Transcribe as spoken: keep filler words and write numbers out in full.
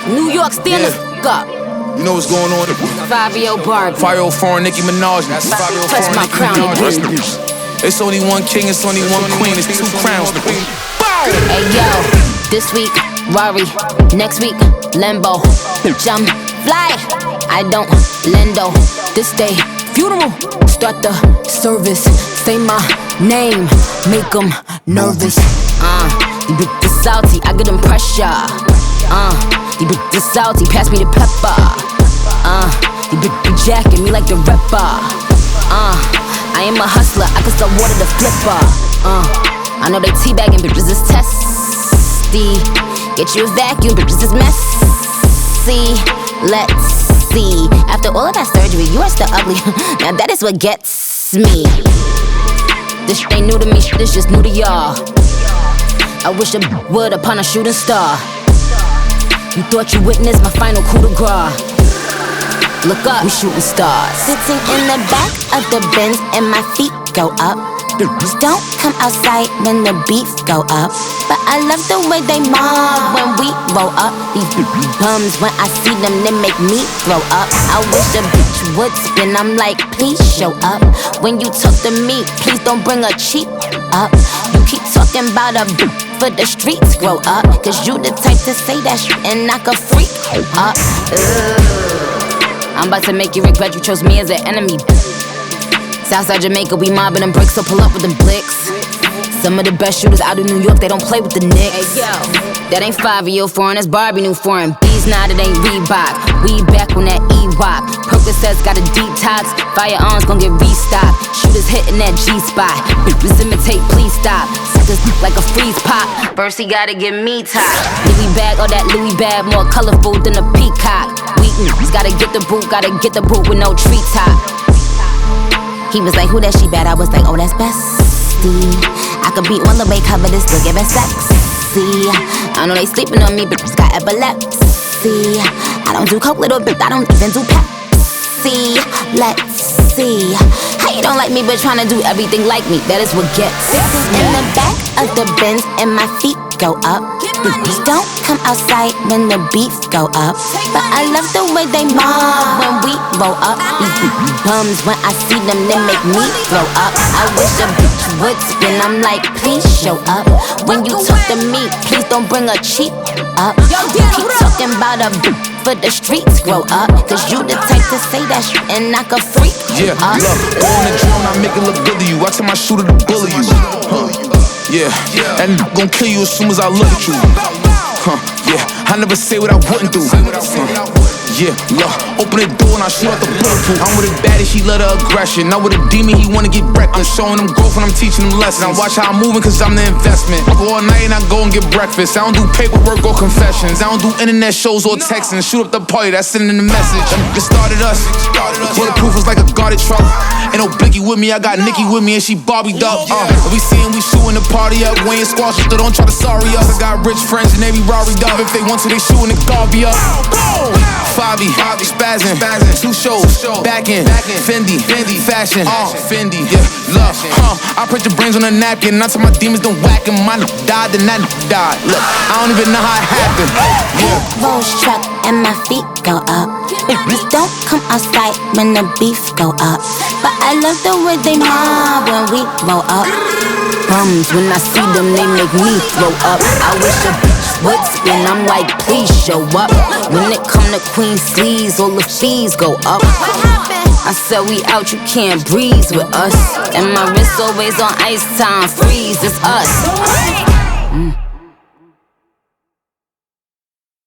New York, stand the Yeah. f*** up. You know what's going on? Fabio Barbie. five oh four Nicki Minaj. That's five oh four Touch my Nicki crown Minaj. again. It's only one king, it's only one queen, it's two crowns. Hey yo, this week, Rari. Next week, Lambo. Jump, fly. I don't lendo. This day, funeral. Start the service. Say my name. Make them nervous. Uh, you bitches salty. I get them pressure. Uh, you bitches salty. Pass me the pepper. Uh, you bitches jacking me like the rapper. Uh, I am a hustler. I can sell water to flipper. Uh, I know they teabagging, bitches is testy. Get you a vacuum, bitches is messy. Let's see. After all of that surgery, you are still ugly. Now that is what gets me. This shit ain't new to me, this just new to y'all. I wish a would upon a shooting star. You thought you witnessed my final coup de grace. Look up, we shooting stars. Sitting in the back of the Benz and my feet go up. Don't come outside when the beef go up. But I love the way they mob when we roll up. These bums, when I see them, they make me throw up. I wish a bitch would spin, I'm like, please show up. When you talk to me, please don't bring a cheap up. You keep talking about a bitch for the streets, grow up. Cause you the type to say that shit and knock a freak up. I'm about to make you regret you chose me as an enemy. Southside Jamaica, we mobbing them bricks, so pull up with them blicks. Some of the best shooters out of New York, they don't play with the Knicks. That ain't five oh four, that's Barbie new foreign. Bees now, that ain't Reebok. We back on that E-Wop. Percocets got a detox. Firearms gon' get restocked. Shooters hitting that G-spot. Bitches imitate, please stop. Suckers like a freeze pop. First he gotta get me top. Louis bag, all that Louis bag, more colorful than a peacock. We gotta get the boot, gotta get the boot with no treetop. He was like, who that she bad? I was like, oh, that's bestie. I could be on the way cover this, still giving sexy. I know they sleeping on me, but Just got epilepsy. I don't do coke, little bitch, I don't even do Pepsi. Let's see. how you don't like me, but tryna do everything like me. That is what gets. In the back of the Benz and my feet go up. Don't come outside when the beef go up. But I love the way they mob when we roll up. These bums, when I see them, they make me throw up. I wish a bitch would spin, I'm like, please show up. When you talk to me, please don't bring a cheap up. You keep talking about a bitch for the streets, grow up. Cause you the type to say that shit and knock a freak Yeah, up. look, on the drone, I make it look good to you. I tell my shooter to bully you. Huh. Yeah, and gon' kill you as soon as I look at you. Huh, yeah, I never say what I wouldn't do. Huh. Yeah, look, open the door and I shoot out the bulletproof. I'm with a baddie, she love the aggression. Not with a demon, he wanna get wrecked. I'm showing him growth and I'm teaching him lessons. I watch how I'm moving cause I'm the investment. I go all night and I go and get breakfast. I don't do paperwork or confessions. I don't do internet shows or texting. Shoot up the party, that's sending the message. It started us. Bulletproof was like a guarded truck. Ain't no Biggie with me, I got Nicki with me and she Barbie'd up. Uh, we seeing we shooting the party up. We ain't squash it, don't try to sorry us. I got rich friends and they be Rari'd up. If they want to, they shooting the Garvey up. Fabi, spazzing, two shows, back in, Fendi, fashion, Fendi, yeah, love, huh? I print your brains on a napkin, not till my demons don't whack him. Mine died, then that died. Look, I don't even know how it happened. Yeah. Rolls truck and my feet go up. Don't come outside when the beef go up. But I love the way they mob when we roll up. Bums, when I see them, they make me throw up. I wish a bitch would spin, I'm like, please show up. When it come to Queen sleeves, all the fees go up. I said we out, you can't breeze with us. And my wrist always on ice time, freeze, it's us. Mm.